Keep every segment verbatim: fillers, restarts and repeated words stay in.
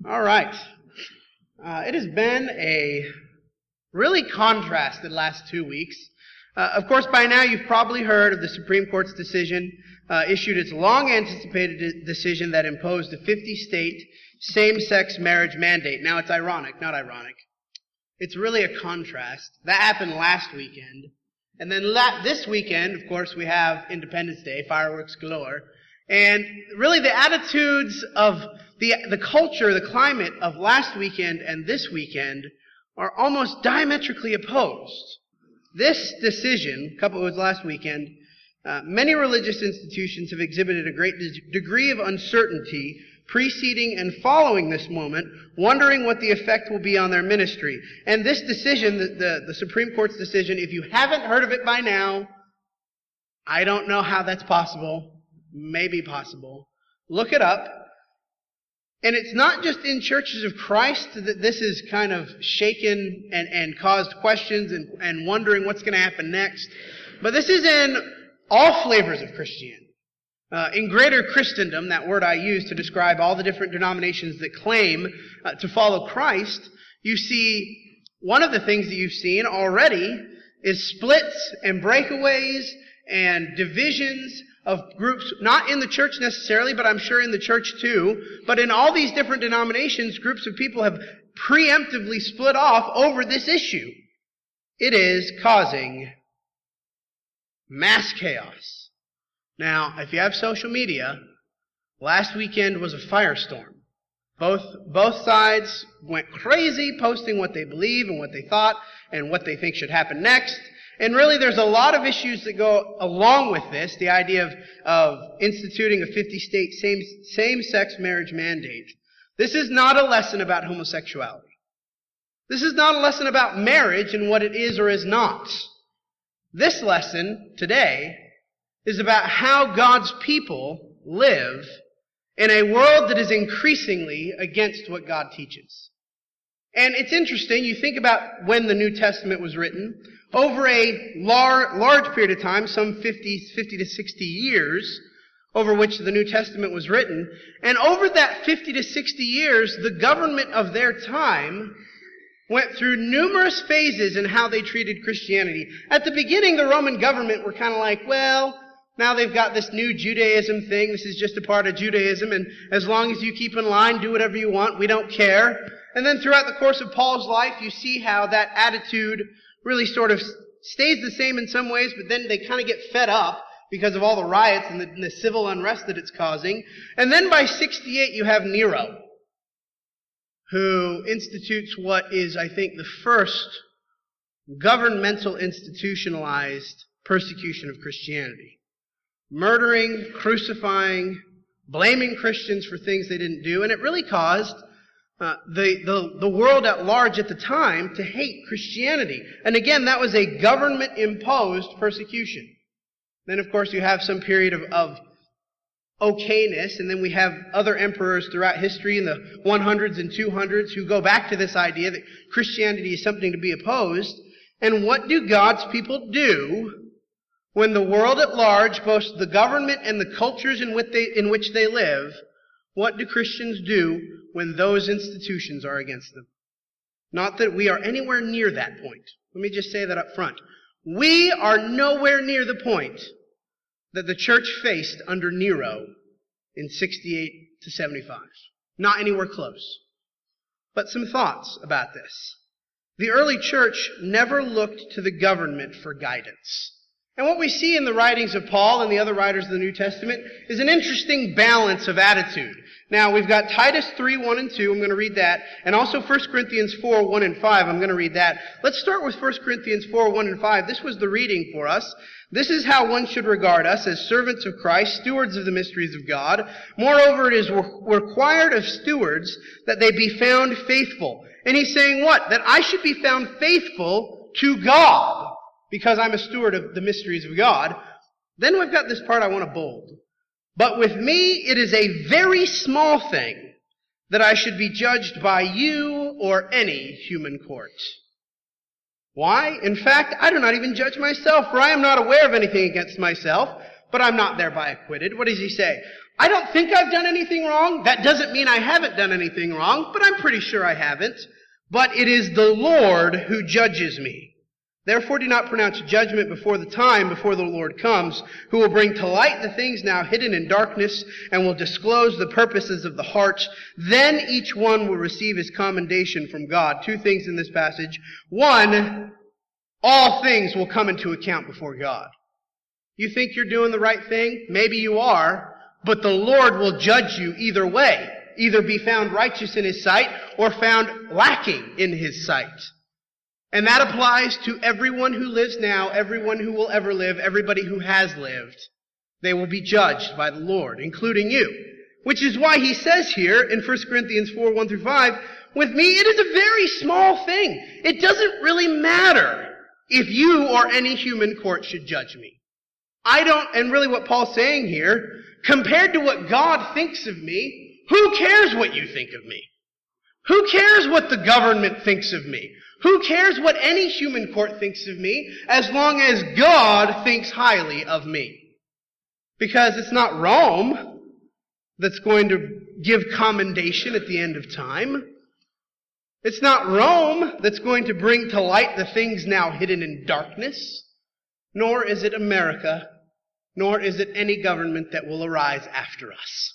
All right. Uh, it has been a really contrasted last two weeks. Uh, of course, by now you've probably heard of the Supreme Court's decision, uh, issued its long-anticipated de- decision that imposed a fifty-state same-sex marriage mandate. Now, it's ironic, not ironic. It's really a contrast. That happened last weekend. And then la- this weekend, of course, we have Independence Day, fireworks galore. And really the attitudes of the, the culture, the climate of last weekend and this weekend are almost diametrically opposed. This decision, coupled with last weekend, uh, many religious institutions have exhibited a great de- degree of uncertainty preceding and following this moment, wondering what the effect will be on their ministry. And this decision, the, the, the Supreme Court's decision, if you haven't heard of it by now, I don't know how that's possible. Maybe possible. Look it up. And it's not just in churches of Christ that this is kind of shaken and, and caused questions and, and wondering what's going to happen next. But this is in all flavors of Christianity. Uh, in greater Christendom, that word I use to describe all the different denominations that claim uh, to follow Christ, you see one of the things that you've seen already is splits and breakaways and divisions of groups, not in the church necessarily, but I'm sure in the church too, but in all these different denominations, groups of people have preemptively split off over this issue. It is causing mass chaos. Now, if you have social media, last weekend was a firestorm. Both, both sides went crazy posting what they believe and what they thought and what they think should happen next. And really, there's a lot of issues that go along with this, the idea of, of instituting a fifty-state same, same-sex marriage mandate. This is not a lesson about homosexuality. This is not a lesson about marriage and what it is or is not. This lesson today is about how God's people live in a world that is increasingly against what God teaches. And it's interesting, you think about when the New Testament was written. Over a lar- large period of time, some fifty, fifty to sixty years, over which the New Testament was written, and over that fifty to sixty years, the government of their time went through numerous phases in how they treated Christianity. At the beginning, the Roman government were kind of like, well, now they've got this new Judaism thing, this is just a part of Judaism, and as long as you keep in line, do whatever you want, we don't care. And then throughout the course of Paul's life, you see how that attitude really sort of stays the same in some ways, but then they kind of get fed up because of all the riots and the, and the civil unrest that it's causing. And then by sixty-eight, you have Nero, who institutes what is, I think, the first governmental institutionalized persecution of Christianity. Murdering, crucifying, blaming Christians for things they didn't do, and it really caused Uh, the, the, the world at large at the time to hate Christianity. And again, that was a government-imposed persecution. Then, of course, you have some period of, of okayness, and then we have other emperors throughout history in the hundreds and two hundreds who go back to this idea that Christianity is something to be opposed. And what do God's people do when the world at large, both the government and the cultures in which they, in which they live, what do Christians do when those institutions are against them? Not that we are anywhere near that point. Let me just say that up front. We are nowhere near the point that the church faced under Nero in sixty-eight to seventy-five. Not anywhere close. But some thoughts about this. The early church never looked to the government for guidance. And what we see in the writings of Paul and the other writers of the New Testament is an interesting balance of attitude. Now, we've got Titus three, one and two. I'm going to read that. And also First Corinthians four, one and five. I'm going to read that. Let's start with First Corinthians four, one and five. This was the reading for us. This is how one should regard us as servants of Christ, stewards of the mysteries of God. Moreover, it is required of stewards that they be found faithful. And he's saying what? That I should be found faithful to God, because I'm a steward of the mysteries of God. Then we've got this part I want to bold. But with me, it is a very small thing that I should be judged by you or any human court. Why? In fact, I do not even judge myself, for I am not aware of anything against myself, but I'm not thereby acquitted. What does he say? I don't think I've done anything wrong. That doesn't mean I haven't done anything wrong, but I'm pretty sure I haven't. But it is the Lord who judges me. Therefore do not pronounce judgment before the time, before the Lord comes, who will bring to light the things now hidden in darkness, and will disclose the purposes of the heart. Then each one will receive his commendation from God. Two things in this passage. One, all things will come into account before God. You think you're doing the right thing? Maybe you are. But the Lord will judge you either way. Either be found righteous in His sight or found lacking in His sight. And that applies to everyone who lives now, everyone who will ever live, everybody who has lived. They will be judged by the Lord, including you. Which is why He says here in First Corinthians four, one through five, with me it is a very small thing. It doesn't really matter if you or any human court should judge me. I don't, and really what Paul's saying here, compared to what God thinks of me, who cares what you think of me? Who cares what the government thinks of me? Who cares what any human court thinks of me, as long as God thinks highly of me? Because it's not Rome that's going to give commendation at the end of time. It's not Rome that's going to bring to light the things now hidden in darkness. Nor is it America. Nor is it any government that will arise after us.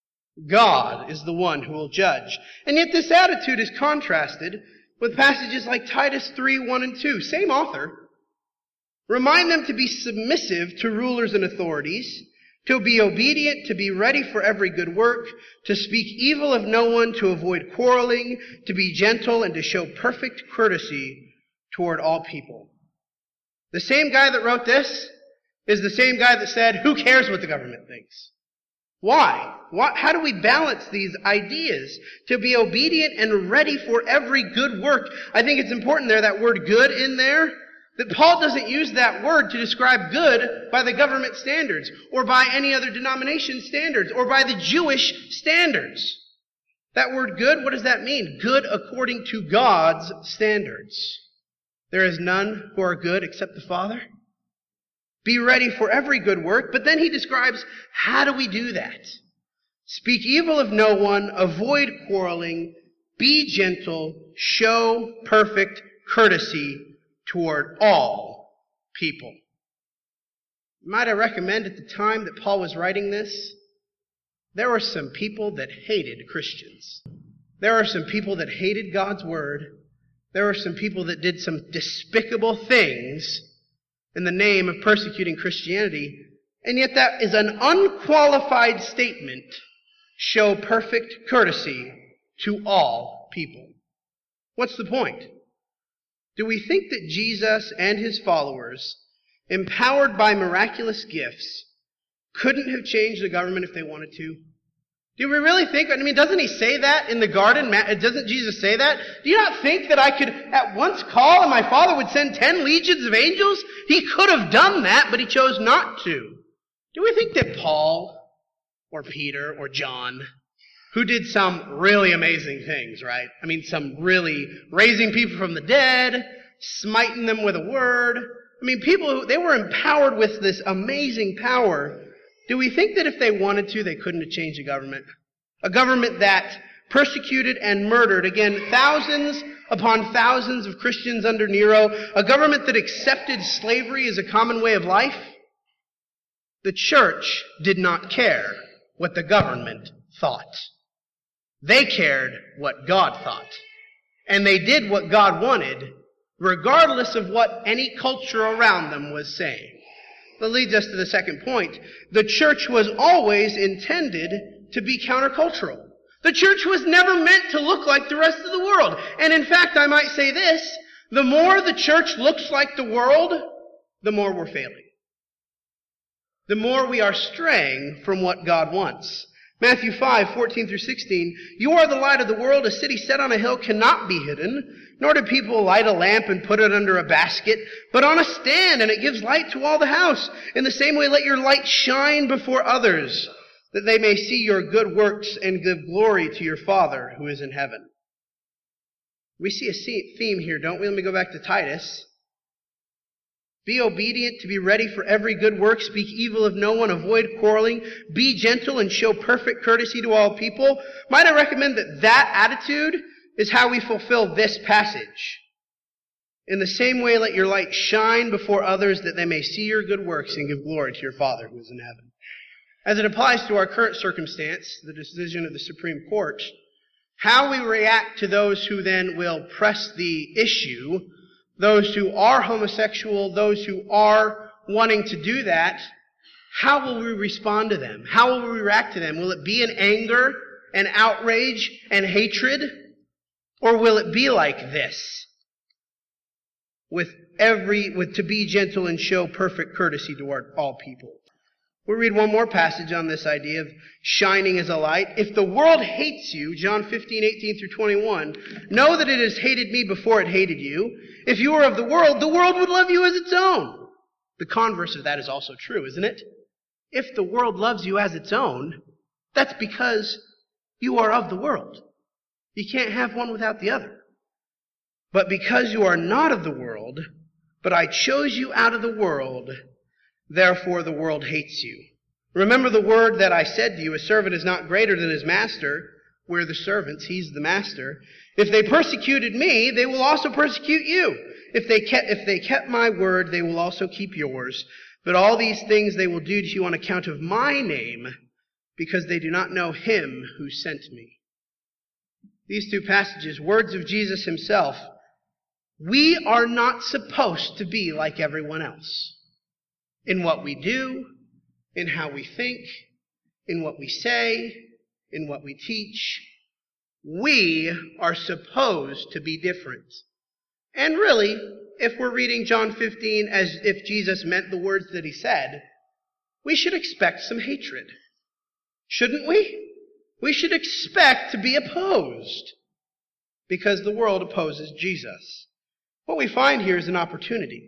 God is the one who will judge. And yet this attitude is contrasted with passages like Titus three, one and two. Same author. Remind them to be submissive to rulers and authorities, to be obedient, to be ready for every good work, to speak evil of no one, to avoid quarreling, to be gentle, and to show perfect courtesy toward all people. The same guy that wrote this is the same guy that said, who cares what the government thinks? Why? Why? How do we balance these ideas? To be obedient and ready for every good work. I think it's important there, that word good in there, that Paul doesn't use that word to describe good by the government standards, or by any other denomination standards, or by the Jewish standards. That word good, what does that mean? Good according to God's standards. There is none who are good except the Father. Be ready for every good work. But then he describes, how do we do that? Speak evil of no one, avoid quarreling, be gentle, show perfect courtesy toward all people. Might I recommend at the time that Paul was writing this, there were some people that hated Christians. There were some people that hated God's word. There were some people that did some despicable things in the name of persecuting Christianity, and yet that is an unqualified statement, show perfect courtesy to all people. What's the point? Do we think that Jesus and His followers, empowered by miraculous gifts, couldn't have changed the government if they wanted to? Do we really think, I mean, doesn't He say that in the garden? Doesn't Jesus say that? Do you not think that I could at once call and my Father would send ten legions of angels? He could have done that, but He chose not to. Do we think that Paul or Peter or John, who did some really amazing things, right? I mean, some really raising people from the dead, smiting them with a word. I mean, people, who they were empowered with this amazing power. Do we think that if they wanted to, they couldn't have changed the government? A government that persecuted and murdered, again, thousands upon thousands of Christians under Nero. A government that accepted slavery as a common way of life. The church did not care what the government thought. They cared what God thought. And they did what God wanted, regardless of what any culture around them was saying. That leads us to the second point. The church was always intended to be countercultural. The church was never meant to look like the rest of the world. And in fact, I might say this, the more the church looks like the world, the more we're failing. The more we are straying from what God wants. Matthew five, fourteen through sixteen, you are the light of the world. A city set on a hill cannot be hidden. Nor do people light a lamp and put it under a basket, but on a stand, and it gives light to all the house. In the same way, let your light shine before others, that they may see your good works and give glory to your Father who is in heaven. We see a theme here, don't we? Let me go back to Titus. Be obedient, to be ready for every good work, speak evil of no one, avoid quarreling, be gentle and show perfect courtesy to all people. Might I recommend that that attitude is how we fulfill this passage. In the same way, let your light shine before others, that they may see your good works and give glory to your Father who is in heaven. As it applies to our current circumstance, the decision of the Supreme Court, how we react to those who then will press the issue, those who are homosexual, those who are wanting to do that, how will we respond to them? How will we react to them? Will it be in anger and outrage and hatred? Or will it be like this? With every, with to be gentle and show perfect courtesy toward all people. We'll read one more passage on this idea of shining as a light. If the world hates you, John fifteen, eighteen through twenty-one, know that it has hated me before it hated you. If you were of the world, the world would love you as its own. The converse of that is also true, isn't it? If the world loves you as its own, that's because you are of the world. You can't have one without the other. But because you are not of the world, but I chose you out of the world, therefore the world hates you. Remember the word that I said to you, a servant is not greater than his master. We're the servants, he's the master. If they persecuted me, they will also persecute you. If they kept, if they kept my word, they will also keep yours. But all these things they will do to you on account of my name, because they do not know him who sent me. These two passages, words of Jesus himself. We are not supposed to be like everyone else. In what we do, in how we think, in what we say, in what we teach. We are supposed to be different. And really, if we're reading John fifteen as if Jesus meant the words that he said, we should expect some hatred. Shouldn't we? We should expect to be opposed because the world opposes Jesus. What we find here is an opportunity.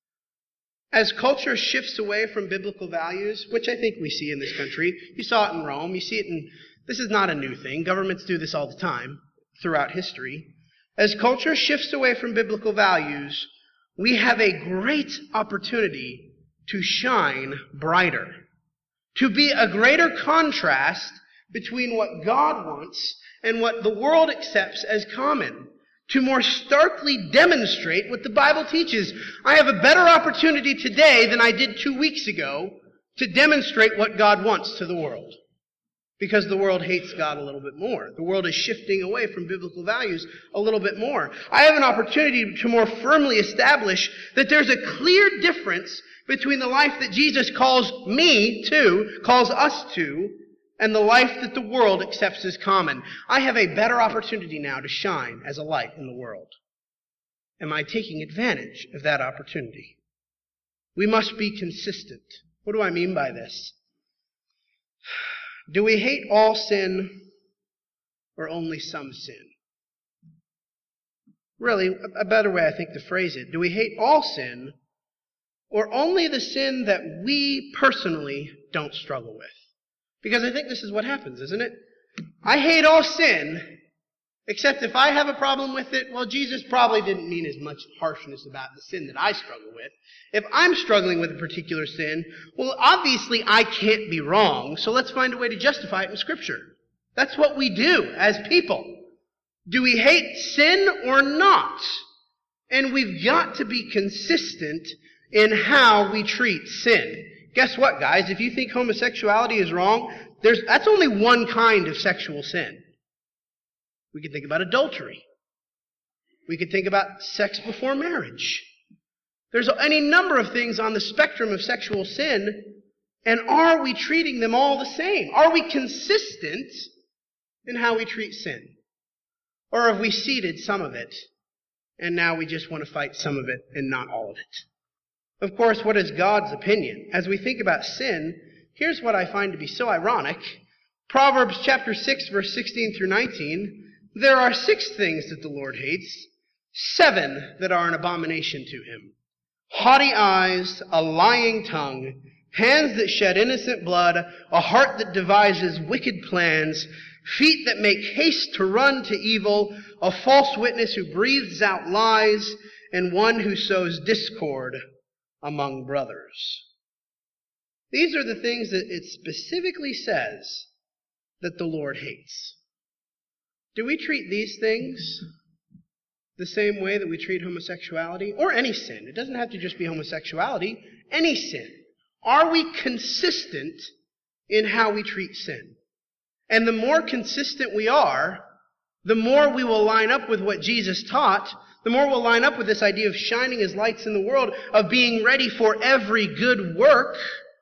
As culture shifts away from biblical values, which I think we see in this country, you saw it in Rome, you see it in, this is not a new thing, governments do this all the time throughout history. As culture shifts away from biblical values, we have a great opportunity to shine brighter, to be a greater contrast between what God wants and what the world accepts as common, to more starkly demonstrate what the Bible teaches. I have a better opportunity today than I did two weeks ago to demonstrate what God wants to the world. Because the world hates God a little bit more. The world is shifting away from biblical values a little bit more. I have an opportunity to more firmly establish that there's a clear difference between the life that Jesus calls me to, calls us to, and the life that the world accepts as common. I have a better opportunity now to shine as a light in the world. Am I taking advantage of that opportunity? We must be consistent. What do I mean by this? Do we hate all sin or only some sin? Really, a better way I think to phrase it, do we hate all sin or only the sin that we personally don't struggle with? Because I think this is what happens, isn't it? I hate all sin, except if I have a problem with it, well, Jesus probably didn't mean as much harshness about the sin that I struggle with. If I'm struggling with a particular sin, well, obviously I can't be wrong, so let's find a way to justify it in Scripture. That's what we do as people. Do we hate sin or not? And we've got to be consistent in how we treat sin. Guess what, guys? If you think homosexuality is wrong, there's, that's only one kind of sexual sin. We could think about adultery. We could think about sex before marriage. There's any number of things on the spectrum of sexual sin, and are we treating them all the same? Are we consistent in how we treat sin? Or have we seeded some of it, and now we just want to fight some of it and not all of it? Of course, what is God's opinion? As we think about sin, here's what I find to be so ironic. Proverbs chapter six, verse sixteen through nineteen, there are six things that the Lord hates, seven that are an abomination to him. Haughty eyes, a lying tongue, hands that shed innocent blood, a heart that devises wicked plans, feet that make haste to run to evil, a false witness who breathes out lies, and one who sows discord among brothers. These are the things that it specifically says that the Lord hates. Do we treat these things the same way that we treat homosexuality? Or any sin? It doesn't have to just be homosexuality. Any sin. Are we consistent in how we treat sin? And the more consistent we are, the more we will line up with what Jesus taught, the more we'll line up with this idea of shining as lights in the world, of being ready for every good work.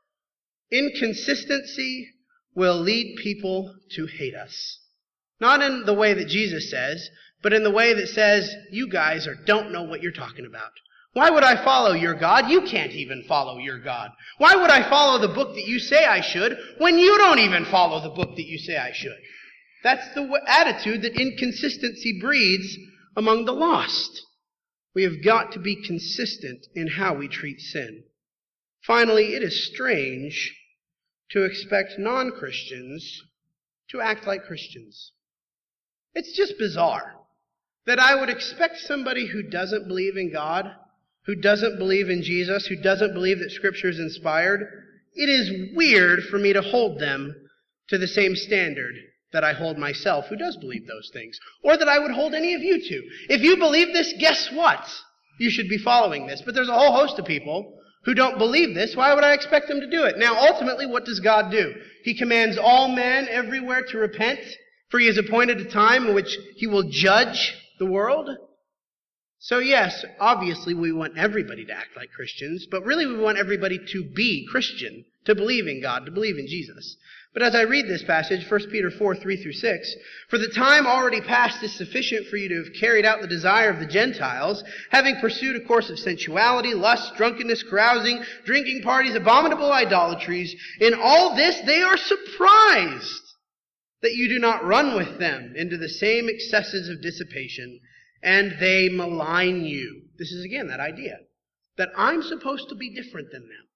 Inconsistency will lead people to hate us. Not in the way that Jesus says, but in the way that says, you guys are, don't know what you're talking about. Why would I follow your God? You can't even follow your God. Why would I follow the book that you say I should when you don't even follow the book that you say I should? That's the attitude that inconsistency breeds among the lost. We have got to be consistent in how we treat sin. Finally, it is strange to expect non-Christians to act like Christians. It's just bizarre that I would expect somebody who doesn't believe in God, who doesn't believe in Jesus, who doesn't believe that Scripture is inspired, it is weird for me to hold them to the same standard that I hold myself, who does believe those things, or that I would hold any of you to. If you believe this, guess what? You should be following this. But there's a whole host of people who don't believe this. Why would I expect them to do it? Now, ultimately, what does God do? He commands all men everywhere to repent, for He has appointed a time in which He will judge the world. So yes, obviously we want everybody to act like Christians, but really we want everybody to be Christian, to believe in God, to believe in Jesus. But as I read this passage, First Peter four, three through six, for the time already past is sufficient for you to have carried out the desire of the Gentiles, having pursued a course of sensuality, lust, drunkenness, carousing, drinking parties, abominable idolatries. In all this they are surprised that you do not run with them into the same excesses of dissipation, and they malign you. This is again that idea that I'm supposed to be different than them.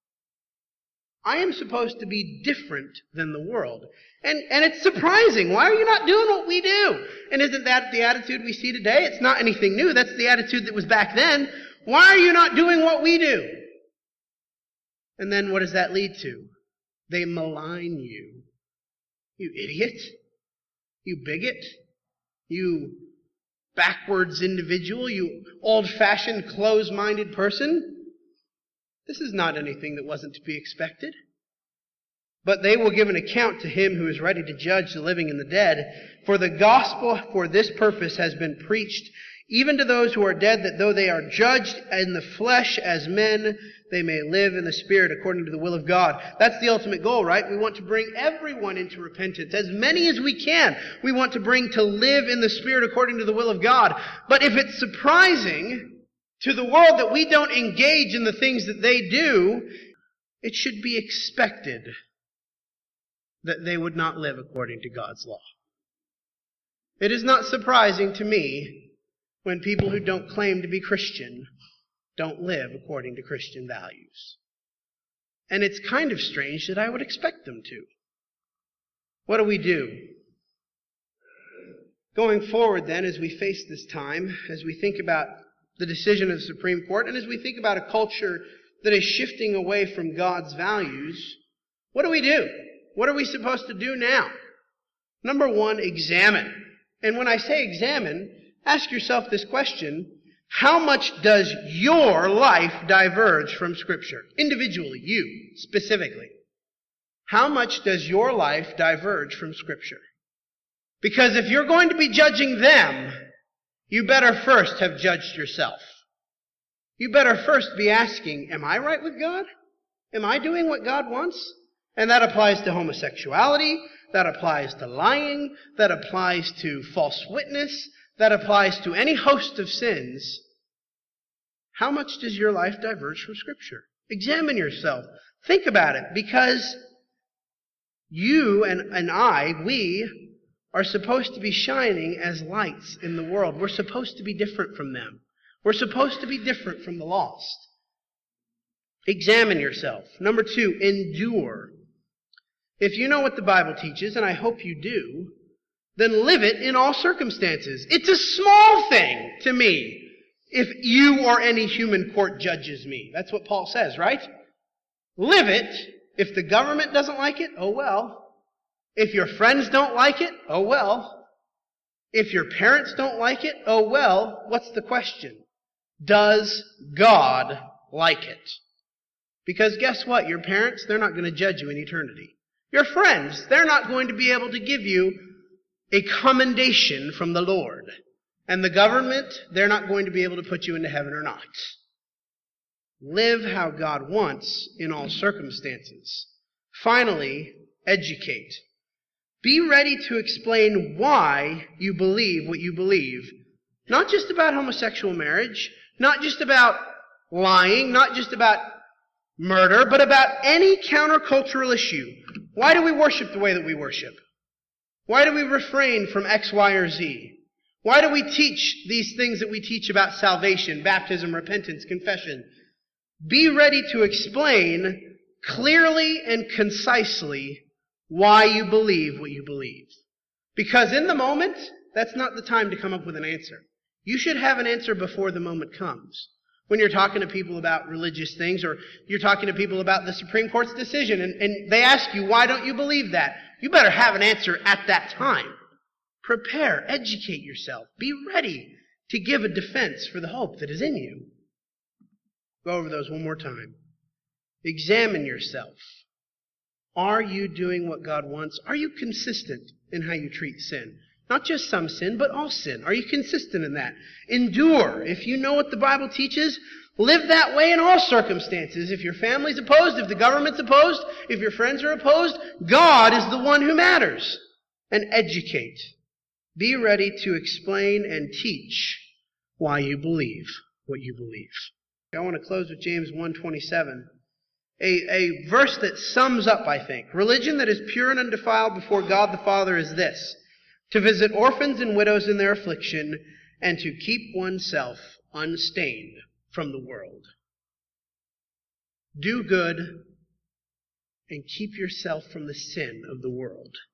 I am supposed to be different than the world. And, and it's surprising. Why are you not doing what we do? And isn't that the attitude we see today? It's not anything new. That's the attitude that was back then. Why are you not doing what we do? And then what does that lead to? They malign you. You idiot. You bigot. You backwards individual. You old-fashioned, closed-minded person. This is not anything that wasn't to be expected. But they will give an account to Him who is ready to judge the living and the dead. For the gospel for this purpose has been preached, even to those who are dead, that though they are judged in the flesh as men, they may live in the Spirit according to the will of God. That's the ultimate goal, right? We want to bring everyone into repentance, as many as we can. We want to bring to live in the Spirit according to the will of God. But if it's surprising to the world that we don't engage in the things that they do, it should be expected that they would not live according to God's law. It is not surprising to me when people who don't claim to be Christian don't live according to Christian values. And it's kind of strange that I would expect them to. What do we do? Going forward then, as we face this time, as we think about the decision of the Supreme Court, and as we think about a culture that is shifting away from God's values, what do we do? What are we supposed to do now? Number one, examine. And when I say examine, ask yourself this question: how much does your life diverge from Scripture? Individually, you, specifically. How much does your life diverge from Scripture? Because if you're going to be judging them, you better first have judged yourself. You better first be asking, am I right with God? Am I doing what God wants? And that applies to homosexuality, that applies to lying, that applies to false witness, that applies to any host of sins. How much does your life diverge from Scripture? Examine yourself. Think about it, because you and, and I, we, are supposed to be shining as lights in the world. We're supposed to be different from them. We're supposed to be different from the lost. Examine yourself. Number two, endure. If you know what the Bible teaches, and I hope you do, then live it in all circumstances. It's a small thing to me. if you or any human court judges me. That's what Paul says, right? Live it. If the government doesn't like it, oh well. If your friends don't like it, oh well. If your parents don't like it, oh well. What's the question? Does God like it? Because guess what? Your parents, they're not going to judge you in eternity. Your friends, they're not going to be able to give you a commendation from the Lord. And the government, they're not going to be able to put you into heaven or not. Live how God wants in all circumstances. Finally, educate. Be ready to explain why you believe what you believe. Not just about homosexual marriage, not just about lying, not just about murder, but about any countercultural issue. Why do we worship the way that we worship? Why do we refrain from X, Y, or Z? Why do we teach these things that we teach about salvation, baptism, repentance, confession? Be ready to explain clearly and concisely why you believe what you believe. Because in the moment, that's not the time to come up with an answer. You should have an answer before the moment comes. When you're talking to people about religious things, or you're talking to people about the Supreme Court's decision, and, and they ask you, why don't you believe that? You better have an answer at that time. Prepare, educate yourself. Be ready to give a defense for the hope that is in you. Go over those one more time. Examine yourself. Are you doing what God wants? Are you consistent in how you treat sin? Not just some sin, but all sin. Are you consistent in that? Endure. If you know what the Bible teaches, live that way in all circumstances. If your family's opposed, if the government's opposed, if your friends are opposed, God is the one who matters. And educate. Be ready to explain and teach why you believe what you believe. I want to close with James one twenty-seven. A, a verse that sums up, I think. Religion that is pure and undefiled before God the Father is this: to visit orphans and widows in their affliction, and to keep oneself unstained from the world. Do good and keep yourself from the sin of the world.